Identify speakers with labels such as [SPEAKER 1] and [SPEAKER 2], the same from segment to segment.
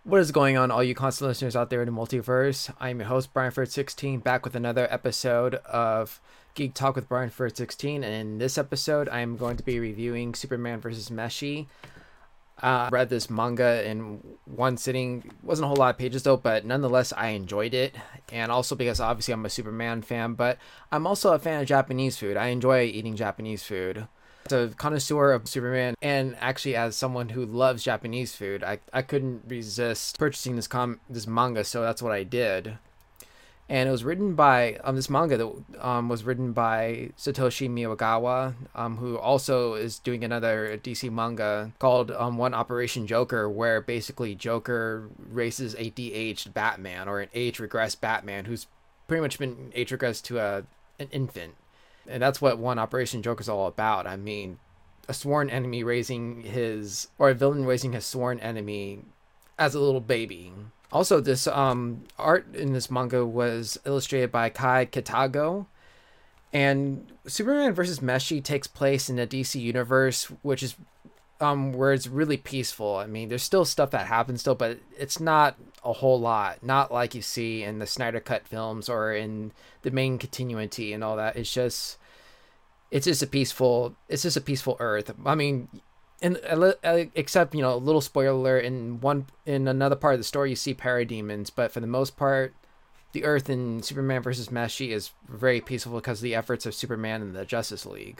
[SPEAKER 1] What is going on, all you constant listeners out there in the multiverse? I'm your host, Brianford16, back with another episode of Geek Talk with Brianford16. And in this episode, I'm going to be reviewing Superman vs. Meshi. Read this manga in one sitting. It wasn't a whole lot of pages though, but nonetheless, I enjoyed it. And also because obviously I'm a Superman fan, but I'm also a fan of Japanese food. I enjoy eating Japanese food. As a connoisseur of Superman, and actually as someone who loves Japanese food, I couldn't resist purchasing this manga, so that's what I did. And it was written by this manga that was written by Satoshi Miyagawa, who also is doing another DC manga called One Operation Joker, where basically Joker races a de-aged Batman, or an age-regressed Batman who's pretty much been age-regressed to an infant. And that's what One Operation Joker's all about. I mean, a sworn enemy or a villain raising his sworn enemy as a little baby. Also, this art in this manga was illustrated by Kai Kitago. And Superman vs. Meshi takes place in the DC universe, which is where it's really peaceful. I mean, there's still stuff that happens still, but it's not a whole lot. Not like you see in the Snyder Cut films or in the main continuity and all that. It's just a peaceful Earth. I mean, except a little spoiler in another part of the story you see parademons, but for the most part, the Earth in Superman vs. Meshi is very peaceful because of the efforts of Superman and the Justice League.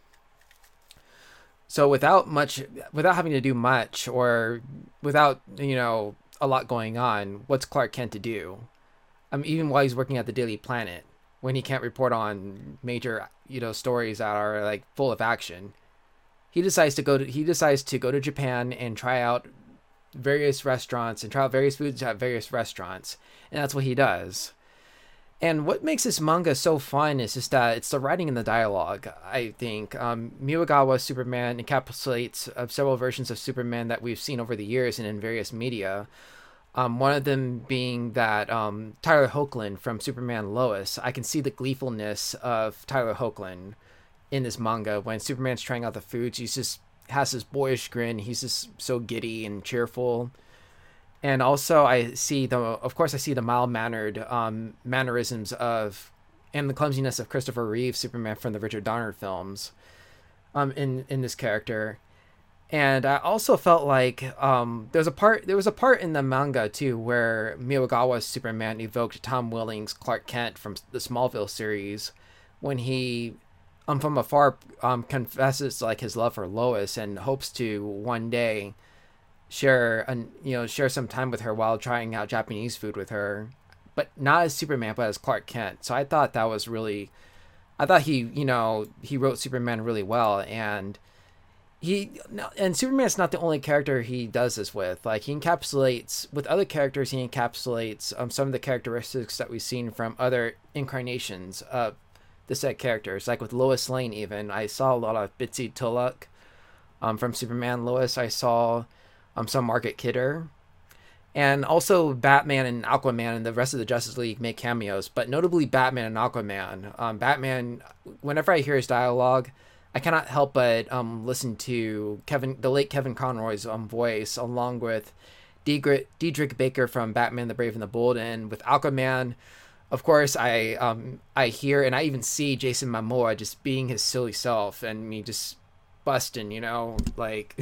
[SPEAKER 1] So without having to do much, or without a lot going on, what's Clark Kent to do? Even while he's working at the Daily Planet, when he can't report on major stories that are like full of action, he decides to go to Japan and try out various restaurants and try out various foods at various restaurants, and that's what he does. And what makes this manga so fun is just that it's the writing and the dialogue. I think Miyagawa's Superman encapsulates several versions of Superman that we've seen over the years and in various media. One of them being that Tyler Hoechlin from Superman Lois. I can see the gleefulness of Tyler Hoechlin in this manga. When Superman's trying out the foods, he just has this boyish grin. He's just so giddy and cheerful. And also I see the mild-mannered mannerisms and the clumsiness of Christopher Reeve's Superman from the Richard Donner films in this character. And I also felt like there was a part in the manga too where Miyagawa's Superman evoked Tom Welling's Clark Kent from the Smallville series, when he from afar confesses like his love for Lois and hopes to one day share some time with her while trying out Japanese food with her, but not as Superman, but as Clark Kent. So I thought he wrote Superman really well, and Superman's not the only character he does this with. Like, he encapsulates some of the characteristics that we've seen from other incarnations of the set characters. Like with Lois Lane, even I saw a lot of Bitsy Tulloch from Superman Lois. I saw some Margaret Kidder, and also Batman and Aquaman and the rest of the Justice League make cameos, but notably Batman and Aquaman. Batman, whenever I hear his dialogue, I cannot help but listen to the late Kevin Conroy's voice, along with Diedrich Bader from Batman the Brave and the Bold. And with Aquaman, of course, I hear and I even see Jason Momoa just being his silly self and me just busting, like...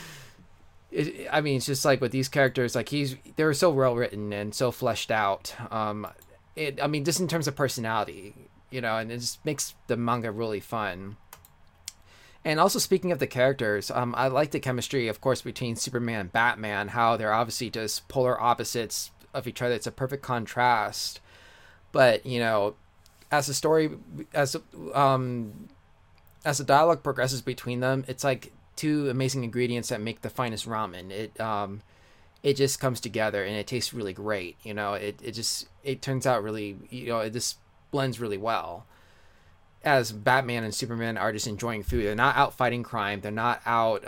[SPEAKER 1] it's just like with these characters, like they were so well written and so fleshed out. Just in terms of personality, and it just makes the manga really fun. And also, speaking of the characters, I like the chemistry, of course, between Superman and Batman, how they're obviously just polar opposites of each other. It's a perfect contrast. But, as the dialogue progresses between them, it's like two amazing ingredients that make the finest ramen. It just comes together and it tastes really great. It turns out really, it just blends really well. As Batman and Superman are just enjoying food. They're not out fighting crime. They're not out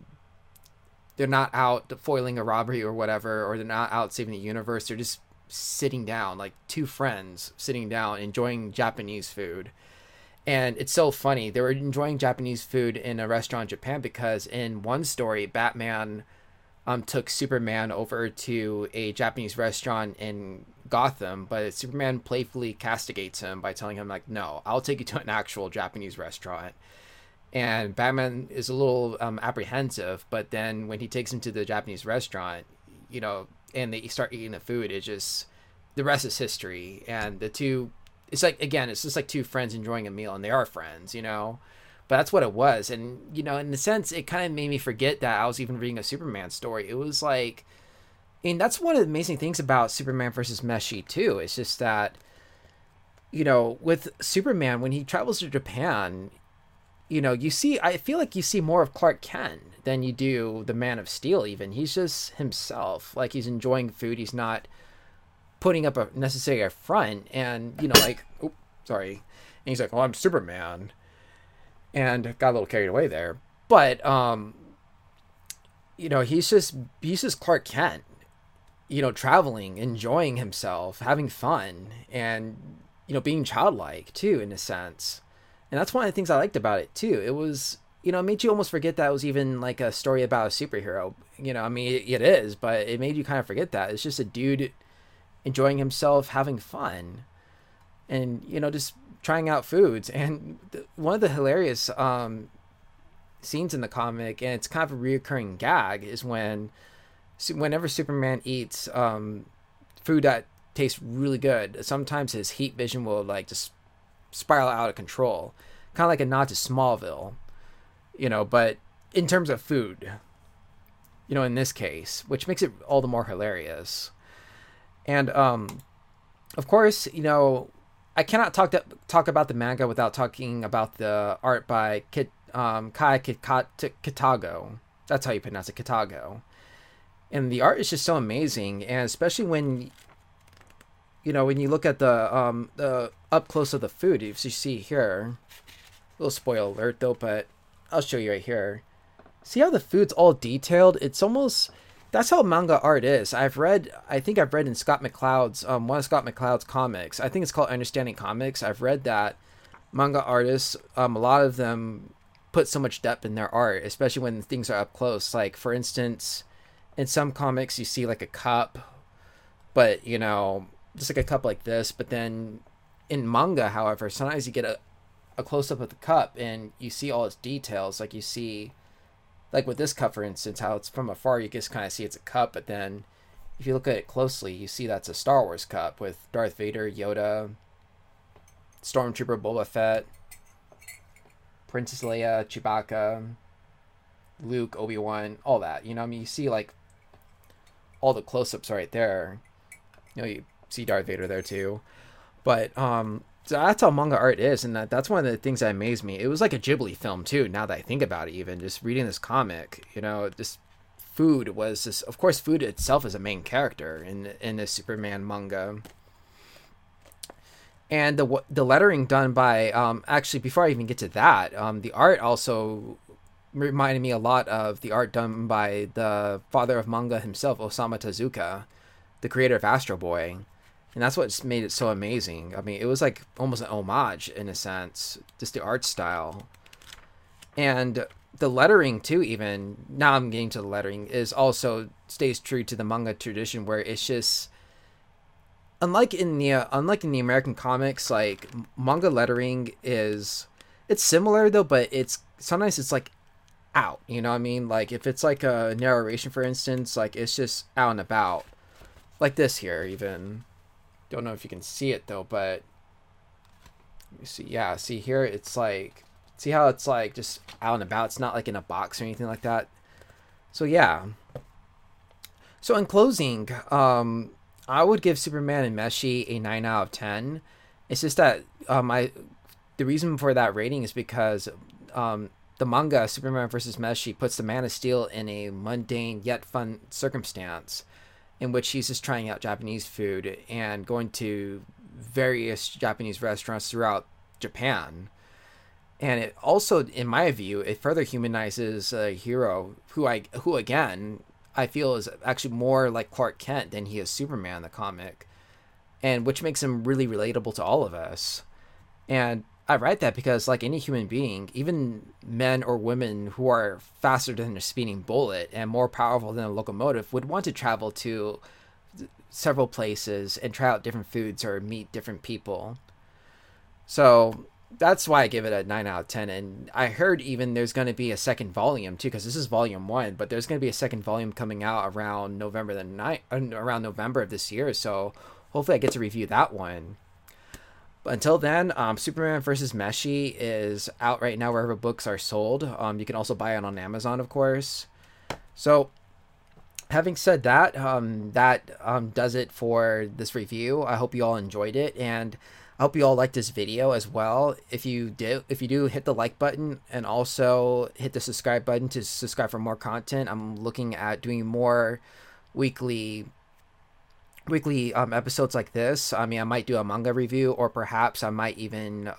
[SPEAKER 1] foiling a robbery or whatever, or they're not out saving the universe. They're just sitting down, like two friends sitting down, enjoying Japanese food. And it's so funny. They were enjoying Japanese food in a restaurant in Japan because in one story, Batman took Superman over to a Japanese restaurant in Gotham, but Superman playfully castigates him by telling him like, no, I'll take you to an actual Japanese restaurant. And Batman is a little apprehensive, but then when he takes him to the Japanese restaurant, and they start eating the food, it's just, the rest is history. And the two, it's like, again, it's just like two friends enjoying a meal, and they are friends, but that's what it was. And in a sense, it kind of made me forget that I was even reading a Superman story. It was like, and that's one of the amazing things about Superman versus Meshi too. It's just that, with Superman, when he travels to Japan, I feel like you see more of Clark Kent than you do the Man of Steel. Even he's just himself, like he's enjoying food. He's not putting up necessarily a front, and sorry, and he's like, "Oh, I'm Superman," and got a little carried away there. But he's just Clark Kent, traveling, enjoying himself, having fun, and being childlike too, in a sense. And that's one of the things I liked about it too. It was, it made you almost forget that it was even like a story about a superhero. It is, but it made you kind of forget that it's just a dude enjoying himself, having fun, and just trying out foods. And one of the hilarious scenes in the comic, and it's kind of a reoccurring gag, is whenever Superman eats food that tastes really good, sometimes his heat vision will like just spiral out of control, kind of like a nod to Smallville, but in terms of food, in this case, which makes it all the more hilarious. And of course, I cannot talk about the manga without talking about the art by Kai Kitago. That's how you pronounce it, Kitago. And the art is just so amazing, and especially when when you look at the up close of the food, if you see here, a little spoiler alert though, but I'll show you right here. See how the food's all detailed? It's almost, that's how manga art is. I think I've read in Scott McCloud's, one of Scott McCloud's comics, I think it's called Understanding Comics. I've read that manga artists, a lot of them put so much depth in their art, especially when things are up close. Like, for instance, in some comics, you see like a cup, but just like a cup like this. But then in manga, however, sometimes you get a close-up of the cup and you see all its details. Like you see, like with this cup, for instance, how it's from afar, you just kind of see it's a cup. But then if you look at it closely, you see that's a Star Wars cup with Darth Vader, Yoda, Stormtrooper Boba Fett, Princess Leia, Chewbacca, Luke, Obi-Wan, all that. You see like all the close-ups right there. You see Darth Vader there too. But so that's how manga art is, and that's one of the things that amazed me. It was like a Ghibli film too, now that I think about it. Even just reading this comic, this food was just, of course, food itself is a main character in this Superman manga. And the lettering done by actually, before I even get to that, the art also reminded me a lot of the art done by the father of manga himself, Osamu Tezuka, the creator of Astro Boy. And that's what made it so amazing. I mean, it was like almost an homage in a sense, just the art style. And the lettering too, even now I'm getting to the lettering, is also stays true to the manga tradition, where it's just, unlike in the American comics, like manga lettering it's similar though, but sometimes it's like out, like if it's like a narration, for instance, like it's just out and about, like this here. Even don't know if you can see it though, but you see here, it's like, see how it's like just out and about, it's not like in a box or anything like that. So in closing, I would give Superman and Meshi a 9 out of 10. It's just that the reason for that rating is because the manga Superman vs. Meshi puts the Man of Steel in a mundane yet fun circumstance, in which he's just trying out Japanese food and going to various Japanese restaurants throughout Japan. And it also, in my view, it further humanizes a hero who again, I feel is actually more like Clark Kent than he is Superman in the comic, and which makes him really relatable to all of us. And I write that because, like any human being, even men or women who are faster than a speeding bullet and more powerful than a locomotive would want to travel to several places and try out different foods or meet different people. So that's why I give it a 9 out of 10. And I heard even there's going to be a second volume too, because this is volume 1, but there's going to be a second volume coming out around around November of this year. So hopefully I get to review that one. But until then, Superman vs. Meshi is out right now wherever books are sold. You can also buy it on Amazon, of course. So having said that, that does it for this review. I hope you all enjoyed it, and I hope you all liked this video as well. If you do, hit the like button and also hit the subscribe button to subscribe for more content. I'm looking at doing more weekly episodes like this. I mean, I might do a manga review, or perhaps I might even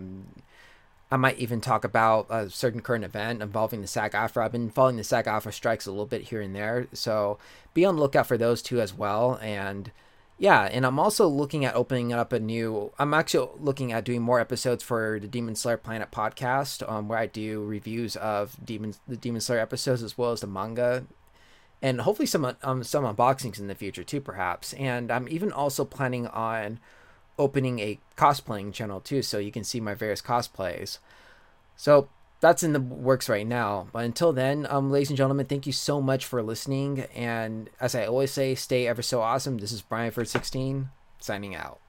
[SPEAKER 1] talk about a certain current event involving the SAG-AFTRA. I've been following the SAG-AFTRA strikes a little bit here and there, so be on the lookout for those two as well. And yeah, and I'm also looking at I'm actually looking at doing more episodes for the Demon Slayer Planet podcast, where I do reviews of the Demon Slayer episodes as well as the manga, and hopefully some unboxings in the future too, perhaps. And I'm even also planning on opening a cosplaying channel too, so you can see my various cosplays. So that's in the works right now. But until then, ladies and gentlemen, thank you so much for listening. And as I always say, stay ever so awesome. This is Brian for 16 signing out.